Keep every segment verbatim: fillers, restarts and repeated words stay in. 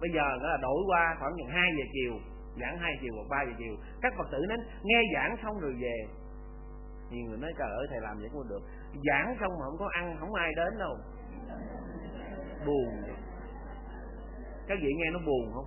bây giờ nó là đổi qua khoảng chừng hai giờ chiều, giảng hai chiều hoặc ba giờ chiều. Các Phật tử đến nghe giảng xong rồi về. Nhiều người nói trời ơi thầy làm vậy cũng được, giảng xong mà không có ăn, không ai đến đâu. Buồn. Các vị nghe nó buồn không?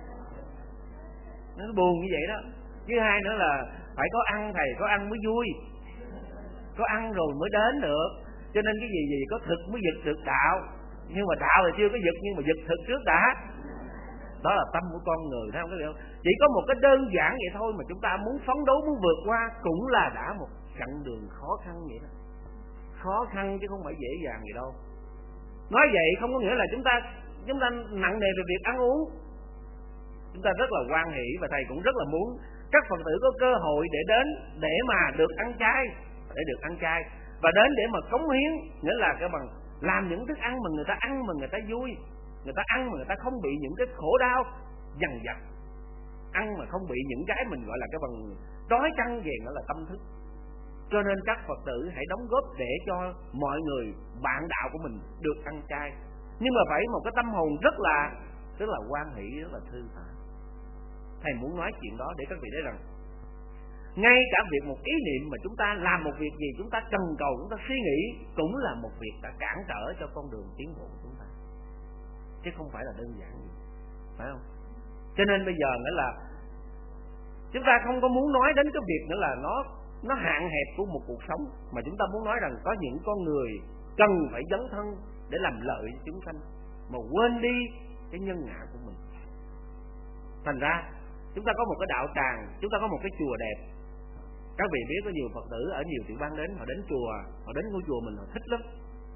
Nó buồn như vậy đó. Thứ hai nữa là phải có ăn, thầy có ăn mới vui, có ăn rồi mới đến được. Cho nên cái gì gì có thực mới giật được đạo. Nhưng mà đạo thì chưa có giật, nhưng mà giật thực trước đã. Đó là tâm của con người, thấy không các vị không? Chỉ có một cái đơn giản vậy thôi mà chúng ta muốn phấn đấu, muốn vượt qua cũng là đã một chặng đường khó khăn vậy đó. Khó khăn chứ không phải dễ dàng gì đâu. Nói vậy không có nghĩa là chúng ta chúng ta nặng nề về việc ăn uống. Chúng ta rất là hoan hỷ và thầy cũng rất là muốn các Phật tử có cơ hội để đến để mà được ăn chay, để được ăn chay và đến để mà cống hiến, nghĩa là cái bằng làm những thức ăn mà người ta ăn mà người ta vui, người ta ăn mà người ta không bị những cái khổ đau dằn vặt, ăn mà không bị những cái mình gọi là cái bằng đói căng về nó là tâm thức. Cho nên các Phật tử hãy đóng góp để cho mọi người bạn đạo của mình được ăn chay, nhưng mà phải một cái tâm hồn rất là rất là hoan hỷ, rất là thư thả. Thầy muốn nói chuyện đó để các vị thấy rằng ngay cả việc một ý niệm mà chúng ta làm một việc gì, chúng ta cần cầu, chúng ta suy nghĩ cũng là một việc đã cản trở cho con đường tiến bộ của chúng ta, chứ không phải là đơn giản gì, phải không? Cho nên bây giờ nghĩa là chúng ta không có muốn nói đến cái việc nữa là nó nó hạn hẹp của một cuộc sống, mà chúng ta muốn nói rằng có những con người cần phải dấn thân để làm lợi cho chúng sanh mà quên đi cái nhân ngã của mình. Thành ra chúng ta có một cái đạo tràng, chúng ta có một cái chùa đẹp. Các vị biết có nhiều Phật tử ở nhiều tiểu bang đến, họ đến chùa, họ đến ngôi chùa mình họ thích lắm.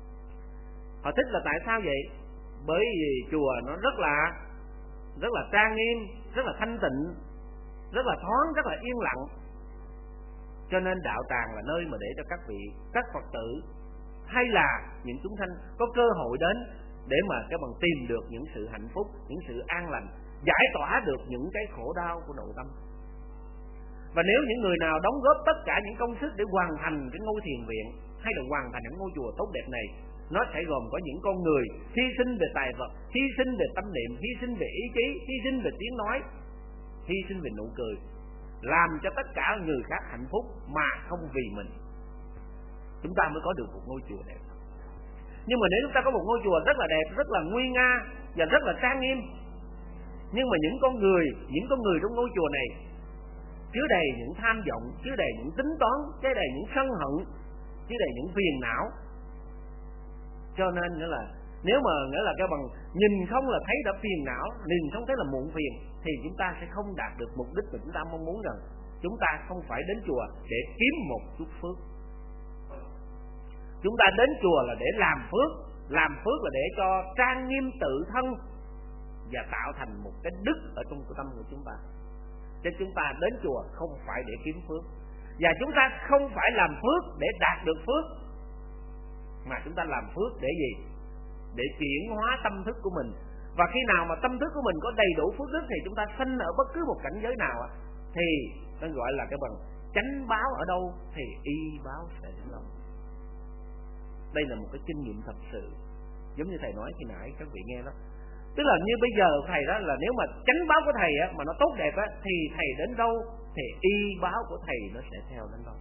Họ thích là tại sao vậy? Bởi vì chùa nó rất là rất là trang nghiêm, rất là thanh tịnh, rất là thoáng, rất là yên lặng. Cho nên đạo tràng là nơi mà để cho các vị, các Phật tử hay là những chúng sanh có cơ hội đến để mà các bạn tìm được những sự hạnh phúc, những sự an lành, giải tỏa được những cái khổ đau của nội tâm. Và nếu những người nào đóng góp tất cả những công sức để hoàn thành cái ngôi thiền viện hay là hoàn thành những ngôi chùa tốt đẹp này, nó sẽ gồm có những con người hy sinh về tài vật, hy sinh về tâm niệm, hy sinh về ý chí, hy sinh về tiếng nói, hy sinh về nụ cười, làm cho tất cả người khác hạnh phúc mà không vì mình. Chúng ta mới có được một ngôi chùa đẹp. Nhưng mà nếu chúng ta có một ngôi chùa rất là đẹp, rất là nguy nga và rất là trang nghiêm, nhưng mà những con người, những con người trong ngôi chùa này chứa đầy những tham vọng, chứa đầy những tính toán, chứa đầy những sân hận, chứa đầy những phiền não. Cho nên nghĩa là nếu mà nghĩa là cái bằng nhìn không là thấy đã phiền não, nhìn không thấy là muộn phiền, thì chúng ta sẽ không đạt được mục đích mà chúng ta mong muốn. Rằng chúng ta không phải đến chùa để kiếm một chút phước, chúng ta đến chùa là để làm phước. Làm phước là để cho trang nghiêm tự thân và tạo thành một cái đức ở trong tâm của chúng ta. Chứ chúng ta đến chùa không phải để kiếm phước, và chúng ta không phải làm phước để đạt được phước, mà chúng ta làm phước để gì? Để chuyển hóa tâm thức của mình. Và khi nào mà tâm thức của mình có đầy đủ phước đức thì chúng ta sanh ở bất cứ một cảnh giới nào thì nó gọi là cái bằng chánh báo ở đâu thì y báo sẽ đến đâu. Đây là một cái kinh nghiệm thật sự, giống như thầy nói khi nãy các vị nghe đó. Tức là như bây giờ thầy đó là nếu mà chánh báo của thầy á, mà nó tốt đẹp á, thì thầy đến đâu thì y báo của thầy nó sẽ theo đến đâu.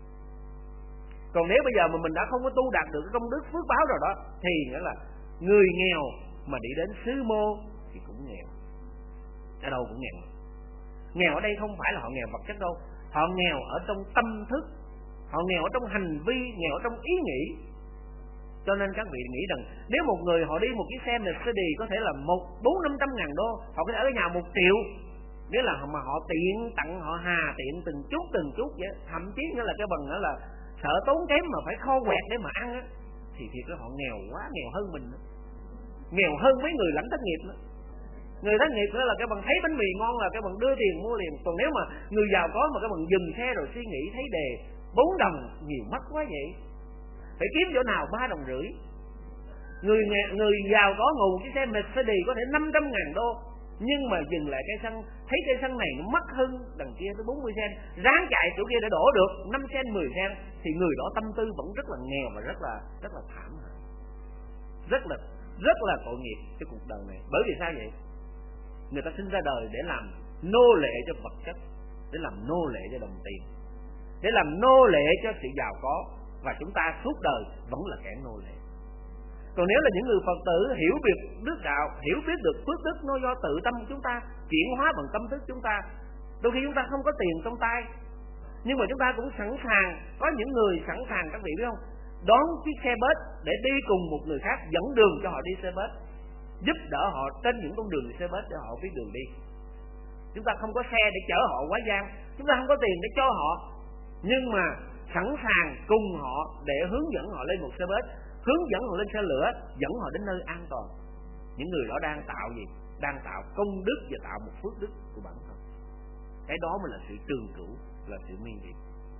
Còn nếu bây giờ mà mình đã không có tu đạt được cái công đức phước báo rồi đó, thì nghĩa là người nghèo mà đi đến xứ mô thì cũng nghèo, ở đâu cũng nghèo. Nghèo ở đây không phải là họ nghèo vật chất đâu, họ nghèo ở trong tâm thức, họ nghèo ở trong hành vi, nghèo ở trong ý nghĩ. Cho nên các vị nghĩ rằng nếu một người họ đi một chiếc xe Mercedes có thể là một bốn năm trăm ngàn đô, họ có thể ở nhà một triệu, nếu là mà họ tiện tặng, họ hà tiện từng chút từng chút vậy, thậm chí nữa là cái bằng nữa là sợ tốn kém mà phải kho quẹt để mà ăn á, thì thiệt là họ nghèo quá, nghèo hơn mình nữa. Nghèo hơn mấy người lãnh thất nghiệp nữa. Người thất nghiệp nữa là cái bằng thấy bánh mì ngon là cái bằng đưa tiền mua liền. Còn nếu mà người giàu có mà cái bằng dừng xe rồi suy nghĩ thấy đề bốn đồng nhiều mắc quá vậy, phải kiếm chỗ nào ba đồng rưỡi. Người người giàu có ngủ cái xe Mercedes có thể năm trăm ngàn đô, nhưng mà dừng lại cây xăng, thấy cây xăng này nó mắc hơn đằng kia tới bốn mươi sen, ráng chạy chỗ kia để đổ được năm sen mười sen, thì người đó tâm tư vẫn rất là nghèo và rất là rất là thảm, rất là rất là tội nghiệp cái cuộc đời này. Bởi vì sao vậy? người ta sinh ra đời để làm nô lệ cho vật chất, để làm nô lệ cho đồng tiền, để làm nô lệ cho sự giàu có, và chúng ta suốt đời vẫn là kẻ nô lệ. Còn nếu là những người Phật tử hiểu biết đức đạo, hiểu biết được phước đức nó do tự tâm chúng ta chuyển hóa bằng tâm thức chúng ta. Đôi khi chúng ta không có tiền trong tay, nhưng mà chúng ta cũng sẵn sàng, có những người sẵn sàng, các vị biết không, đón chiếc xe bus để đi cùng một người khác, dẫn đường cho họ đi xe bus, giúp đỡ họ trên những con đường xe bus để họ biết đường đi. Chúng ta không có xe để chở họ quá gian, chúng ta không có tiền để cho họ, nhưng mà sẵn sàng cùng họ để hướng dẫn họ lên một xe bus, hướng dẫn họ lên xe lửa, dẫn họ đến nơi an toàn. Những người đó đang tạo gì? Đang tạo công đức và tạo một phước đức của bản thân. Cái đó mới là sự trường cửu, là sự miên việt.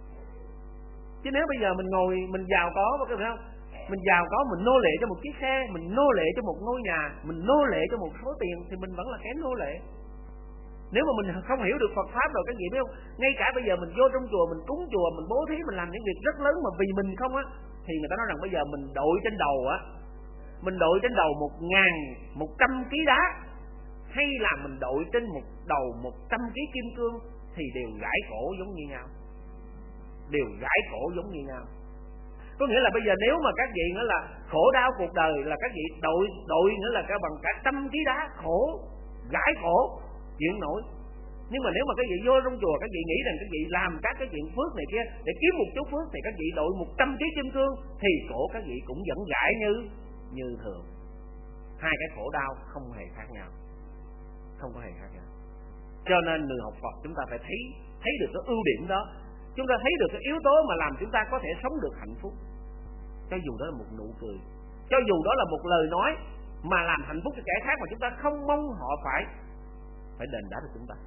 Chứ nếu bây giờ mình ngồi mình giàu có, có phải không? Mình giàu có, mình nô lệ cho một chiếc xe, mình nô lệ cho một ngôi nhà, mình nô lệ cho một số tiền, thì mình vẫn là kẻ nô lệ. Nếu mà mình không hiểu được Phật pháp rồi, các vị biết không, ngay cả bây giờ mình vô trong chùa, mình cúng chùa, mình bố thí, mình làm những việc rất lớn mà vì mình không á, thì người ta nói rằng bây giờ mình đội trên đầu á, mình đội trên đầu một ngàn một trăm ký đá, hay là mình đội trên một đầu một trăm ký kim cương, thì đều gãi cổ giống như nhau, đều gãi cổ giống như nhau. Có nghĩa là bây giờ nếu mà các vị nữa là khổ đau cuộc đời, là các vị đội đội nữa là cả bằng cả trăm ký đá, khổ gãi cổ chịu nổi. Nhưng mà nếu mà các vị vô trong chùa, các vị nghĩ rằng các vị làm các cái chuyện phước này kia để kiếm một chút phước, thì các vị đội một trăm ký kim cương, thì cổ các vị cũng vẫn gãi như như thường. Hai cái khổ đau không hề khác nhau, không có hề khác nhau. Cho nên người học Phật chúng ta phải thấy thấy được cái ưu điểm đó, chúng ta thấy được cái yếu tố mà làm chúng ta có thể sống được hạnh phúc. Cho dù đó là một nụ cười, cho dù đó là một lời nói mà làm hạnh phúc cho kẻ khác mà chúng ta không mong họ phải phải đền đáp cho chúng ta.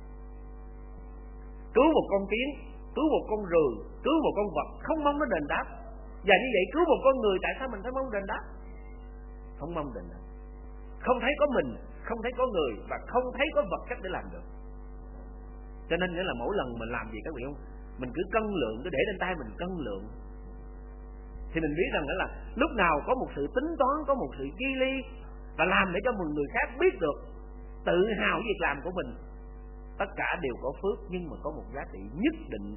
Cứu một con kiến, cứu một con ruồi, cứu một con vật, không mong nó đền đáp. Và như vậy cứu một con người, tại sao mình phải mong đền đáp? Không mong đền đáp. Không thấy có mình, không thấy có người, và không thấy có vật chất để làm được. Cho nên nghĩa là mỗi lần mình làm gì các vị không, mình cứ cân lượng, cứ để lên tay mình cân lượng, thì mình biết rằng là lúc nào có một sự tính toán, có một sự ghi ly, và làm để cho một người khác biết được tự hào việc làm của mình. Tất cả đều có phước, nhưng mà có một giá trị nhất định.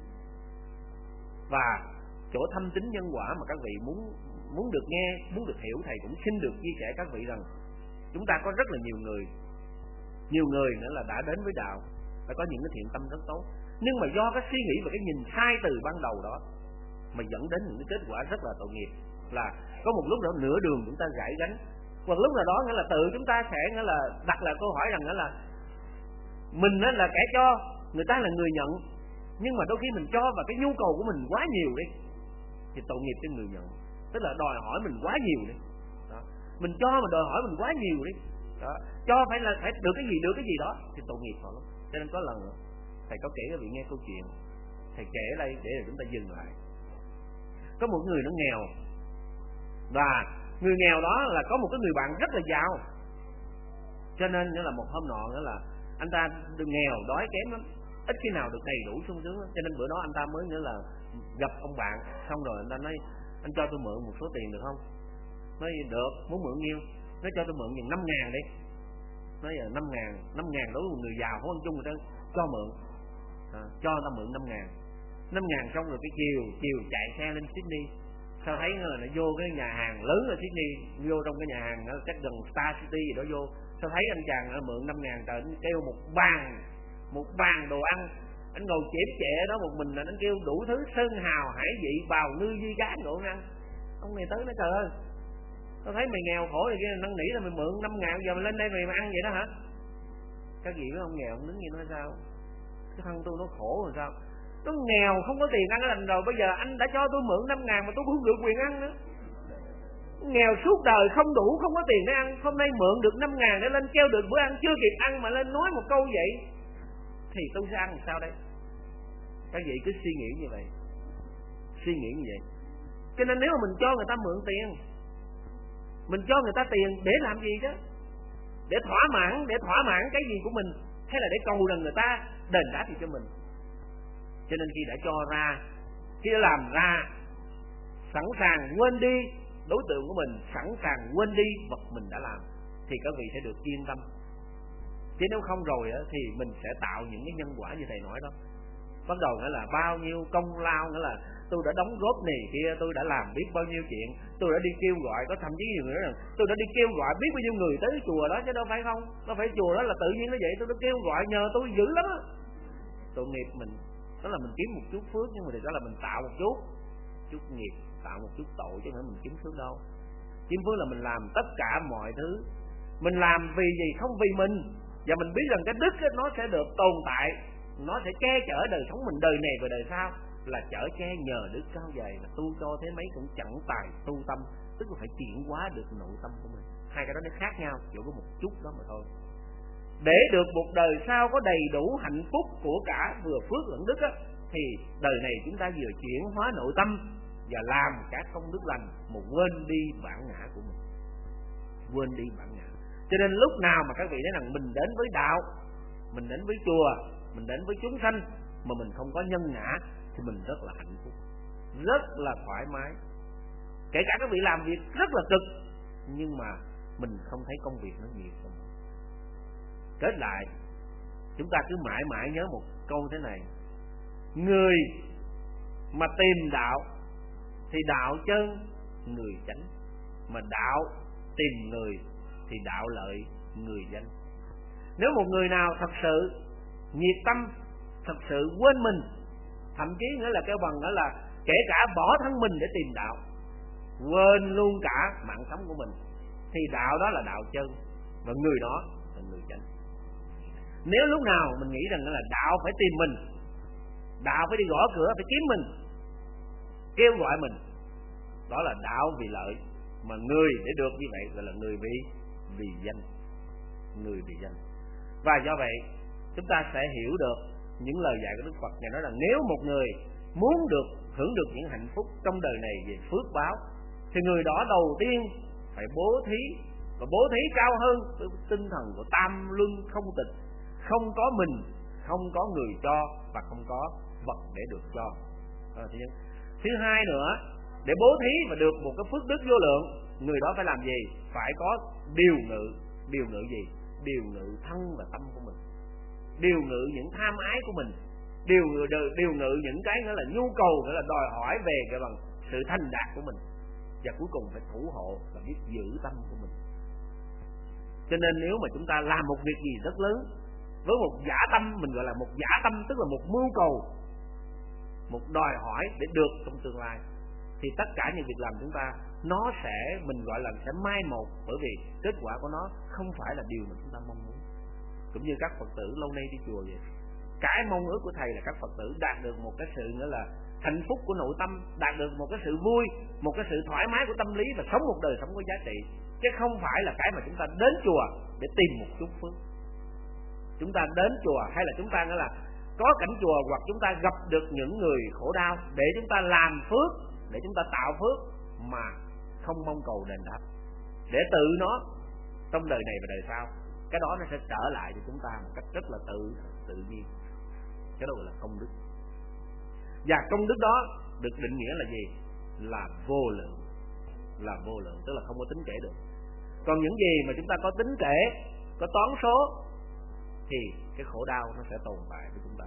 Và chỗ thâm tín nhân quả mà các vị muốn muốn được nghe, muốn được hiểu, thầy cũng xin được chia sẻ các vị rằng chúng ta có rất là nhiều người, nhiều người nữa là đã đến với đạo, đã có những cái thiện tâm rất tốt, nhưng mà do cái suy nghĩ và cái nhìn sai từ ban đầu đó mà dẫn đến những cái kết quả rất là tội nghiệp. Là có một lúc đó nửa đường chúng ta gãy gánh, hoặc lúc nào đó nghĩa là tự chúng ta sẽ nghĩa là đặt lại câu hỏi rằng nghĩa là mình là kẻ cho, người ta là người nhận, nhưng mà đôi khi mình cho và cái nhu cầu của mình quá nhiều đi, thì tội nghiệp cho người nhận. Tức là đòi hỏi mình quá nhiều đi đó. Mình cho mà đòi hỏi mình quá nhiều đi đó. Cho phải là phải được cái gì được cái gì đó, thì tội nghiệp họ lắm. Cho nên có lần thầy có kể các vị nghe câu chuyện, thầy kể ở đây để chúng ta dừng lại. Có một người nó nghèo, và người nghèo đó là có một cái người bạn rất là giàu. Cho nên nghĩa là một hôm nọ nghĩa là anh ta đừng nghèo, đói kém lắm, ít khi nào được đầy đủ sung sướng. Cho nên bữa đó anh ta mới nghĩa là gặp ông bạn, xong rồi anh ta nói anh cho tôi mượn một số tiền được không? Nói được, muốn mượn nhiêu? Nói cho tôi mượn chừng năm ngàn đi. Nói giờ năm ngàn, năm ngàn đối với một người giàu không ăn chung người ta cho mượn, à, cho người ta mượn năm ngàn. Năm ngàn xong rồi cái chiều chiều chạy xe lên Sydney, sao thấy là nó vô cái nhà hàng lớn ở Sydney, vô trong cái nhà hàng nó chắc gần Star City gì đó vô, sao thấy anh chàng nó mượn năm ngàn trời, anh kêu một bàn một bàn đồ ăn, anh ngồi chém chệ đó một mình là anh kêu đủ thứ sơn hào hải vị, bào ngư duy cá đồ ăn. Ông này tới nói trời ơi, tao thấy mày nghèo khổ này kia, năn nỉ là mày mượn năm ngàn, giờ mày lên đây mày mà ăn vậy đó hả? Các vị biết ông nghèo ông đứng như nói sao? Cái thân tôi nó khổ rồi sao? Nó nghèo không có tiền ăn ở lành rồi, bây giờ anh đã cho tôi mượn năm ngàn mà tôi cũng không được quyền ăn nữa. Nghèo suốt đời không đủ, không có tiền để ăn, hôm nay mượn được năm ngàn để lên kêu được bữa ăn chưa kịp ăn mà lên nói một câu vậy, thì tôi sẽ ăn làm sao đây? Các vị cứ suy nghĩ như vậy, suy nghĩ như vậy. Cho nên nếu mà mình cho người ta mượn tiền, mình cho người ta tiền để làm gì chứ? Để thỏa mãn, để thỏa mãn cái gì của mình, hay là để cầu rằng người ta đền đáp gì cho mình? Cho nên khi đã cho ra, khi đã làm ra, sẵn sàng quên đi đối tượng của mình, sẵn sàng quên đi vật mình đã làm, thì các vị sẽ được yên tâm, Chứ nếu không rồi á, thì mình sẽ tạo những cái nhân quả như thầy nói đó. Bắt đầu nghĩa là bao nhiêu công lao, nghĩa là tôi đã đóng góp này kia, tôi đã làm biết bao nhiêu chuyện, tôi đã đi kêu gọi, có thậm chí nhiều người nói rằng tôi đã đi kêu gọi biết bao nhiêu người tới cái chùa đó, chứ đâu phải không. Đâu phải chùa đó là tự nhiên nó vậy, tôi đã kêu gọi nhờ tôi dữ lắm á. Tội nghiệp mình, đó là mình kiếm một chút phước, nhưng mà thì đó là mình tạo một chút chút nghiệp, tạo một chút tội, chứ không phải mình kiếm phước đâu. Kiếm phước là mình làm tất cả mọi thứ, mình làm vì gì? Không vì mình. Và mình biết rằng cái đức ấy, nó sẽ được tồn tại, nó sẽ che chở đời sống mình đời này và đời sau, là chở che nhờ đức cao dày, là tu cho thế mấy cũng chẳng tài tu tâm, tức là phải chuyển hóa được nội tâm của mình. Hai cái đó nó khác nhau, chỉ có một chút đó mà thôi. Để được một đời sau có đầy đủ hạnh phúc của cả vừa phước lẫn đức á, thì đời này chúng ta vừa chuyển hóa nội tâm và làm các công đức lành, mà quên đi bản ngã của mình, quên đi bản ngã. Cho nên lúc nào mà các vị nói rằng mình đến với đạo, mình đến với chùa, mình đến với chúng sanh mà mình không có nhân ngã, thì mình rất là hạnh phúc, rất là thoải mái. Kể cả các vị làm việc rất là cực, nhưng mà mình không thấy công việc nó nhiều không. Kết lại, chúng ta cứ mãi mãi nhớ một câu thế này: người mà tìm đạo thì đạo chân người chánh, mà đạo tìm người thì đạo lợi người danh. Nếu một người nào thật sự nhiệt tâm, thật sự quên mình, thậm chí nữa là kêu bằng nữa là kể cả bỏ thân mình để tìm đạo, quên luôn cả mạng sống của mình, thì đạo đó là đạo chân, và người đó là người chánh. Nếu lúc nào mình nghĩ rằng là đạo phải tìm mình, đạo phải đi gõ cửa, phải kiếm mình, kêu gọi mình, đó là đạo vì lợi, mà người để được như vậy gọi là người vì vì danh, người vì danh. Và do vậy chúng ta sẽ hiểu được những lời dạy của Đức Phật này, nói là nếu một người muốn được hưởng được những hạnh phúc trong đời này về phước báo, thì người đó đầu tiên phải bố thí, và bố thí cao hơn với tinh thần của tam luân không tịch, không có mình, không có người cho, và không có vật để được cho. Đó là thứ nhất. Thứ hai nữa, để bố thí và được một cái phước đức vô lượng, người đó phải làm gì? Phải có điều ngự. Điều ngự gì? Điều ngự thân và tâm của mình, điều ngự những tham ái của mình, điều ngự, điều ngự những cái nữa là nhu cầu, nữa là đòi hỏi về cái bằng sự thành đạt của mình, và cuối cùng phải thủ hộ và biết giữ tâm của mình. Cho nên nếu mà chúng ta làm một việc gì rất lớn với một giả tâm, mình gọi là một giả tâm, tức là một mưu cầu, một đòi hỏi để được trong tương lai, thì tất cả những việc làm chúng ta nó sẽ, mình gọi là sẽ mai một, bởi vì kết quả của nó không phải là điều mà chúng ta mong muốn. Cũng như các Phật tử lâu nay đi chùa vậy, cái mong ước của thầy là các Phật tử đạt được một cái sự nữa là hạnh phúc của nội tâm, đạt được một cái sự vui, một cái sự thoải mái của tâm lý, và sống một đời sống có giá trị, chứ không phải là cái mà chúng ta đến chùa để tìm một chút phước. Chúng ta đến chùa hay là chúng ta nữa là có cảnh chùa, hoặc chúng ta gặp được những người khổ đau để chúng ta làm phước, để chúng ta tạo phước, mà không mong cầu đền đáp, để tự nó trong đời này và đời sau, cái đó nó sẽ trở lại cho chúng ta một cách rất là tự tự nhiên. Cái đó gọi là công đức. Và công đức đó được định nghĩa là gì? Là vô lượng, là vô lượng, tức là không có tính kể được. Còn những gì mà chúng ta có tính kể, có toán số, thì cái khổ đau nó sẽ tồn tại với chúng ta.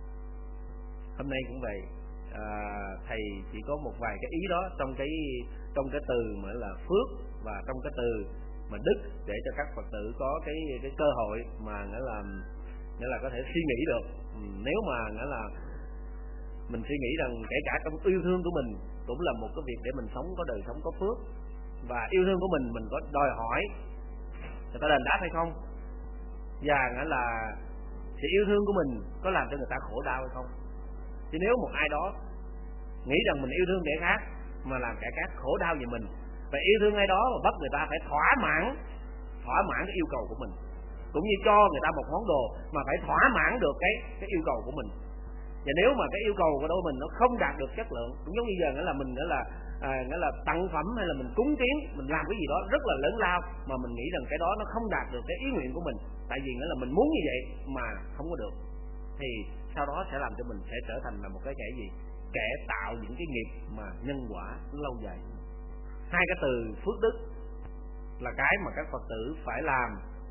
Hôm nay cũng vậy, à, thầy chỉ có một vài cái ý đó trong cái trong cái từ mà là phước, và trong cái từ mà đức, để cho các Phật tử có cái cái cơ hội mà nghĩa là nghĩa là có thể suy nghĩ được. Nếu mà nghĩa là mình suy nghĩ rằng kể cả trong yêu thương của mình cũng là một cái việc để mình sống có đời sống có phước, và yêu thương của mình mình có đòi hỏi người ta đền đáp hay không, và nghĩa là sự yêu thương của mình có làm cho người ta khổ đau hay không. Chứ nếu một ai đó nghĩ rằng mình yêu thương kẻ khác mà làm kẻ khác khổ đau về mình, và yêu thương ai đó mà bắt người ta phải thỏa mãn thỏa mãn cái yêu cầu của mình, cũng như cho người ta một món đồ mà phải thỏa mãn được cái cái yêu cầu của mình. Và nếu mà cái yêu cầu của đôi mình nó không đạt được chất lượng, cũng giống như giờ nghĩa là mình nghĩa là à, nghĩa là tặng phẩm hay là mình cúng kiến, mình làm cái gì đó rất là lớn lao mà mình nghĩ rằng cái đó nó không đạt được cái ý nguyện của mình, tại vì nghĩa là mình muốn như vậy mà không có được, thì sau đó sẽ làm cho mình sẽ trở thành là một cái kẻ gì? Kẻ tạo những cái nghiệp mà nhân quả lâu dài. Hai cái từ phước đức là cái mà các Phật tử phải làm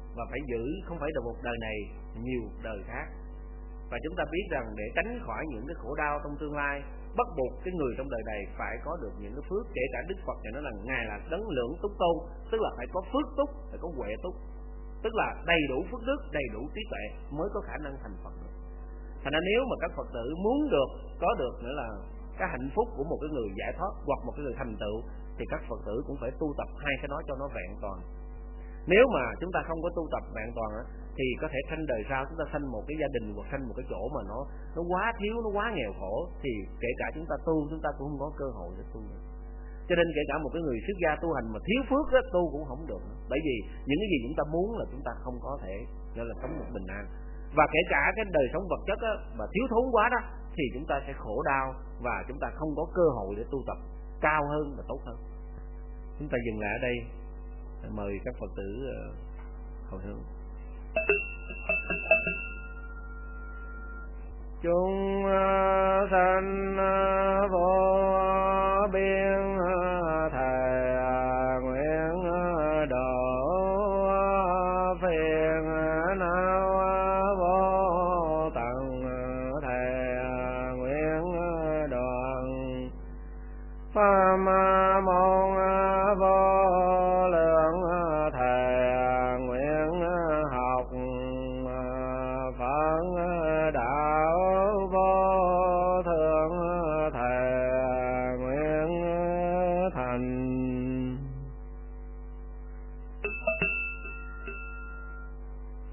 và phải giữ không phải là một đời này, nhiều đời khác. Và chúng ta biết rằng để tránh khỏi những cái khổ đau trong tương lai, bắt buộc cái người trong đời này phải có được những cái phước. Kể cả Đức Phật thì nói là ngài là đấng lưỡng túc tôn, tức là phải có phước túc, phải có huệ túc, tức là đầy đủ phước đức, đầy đủ trí tuệ mới có khả năng thành Phật được. Thành ra nếu mà các Phật tử muốn được có được nữa là cái hạnh phúc của một cái người giải thoát hoặc một cái người thành tựu, thì các Phật tử cũng phải tu tập hai cái đó cho nó vẹn toàn. Nếu mà chúng ta không có tu tập vẹn toàn á, thì có thể sanh đời sau chúng ta sanh một cái gia đình hoặc sanh một cái chỗ mà nó nó quá thiếu, nó quá nghèo khổ, thì kể cả chúng ta tu chúng ta cũng không có cơ hội để tu được. Cho nên kể cả một cái người xuất gia tu hành mà thiếu phước á, tu cũng không được, bởi vì những cái gì chúng ta muốn là chúng ta không có thể gọi là sống một bình an. Và kể cả cái đời sống vật chất á, mà thiếu thốn quá đó thì chúng ta sẽ khổ đau và chúng ta không có cơ hội để tu tập cao hơn và tốt hơn. Chúng ta dừng lại ở đây, mời các Phật tử hồi hướng. Chúng sanh vô biên thầy nguyện độ phiền não vô tận, thầy nguyện đoạn pháp môn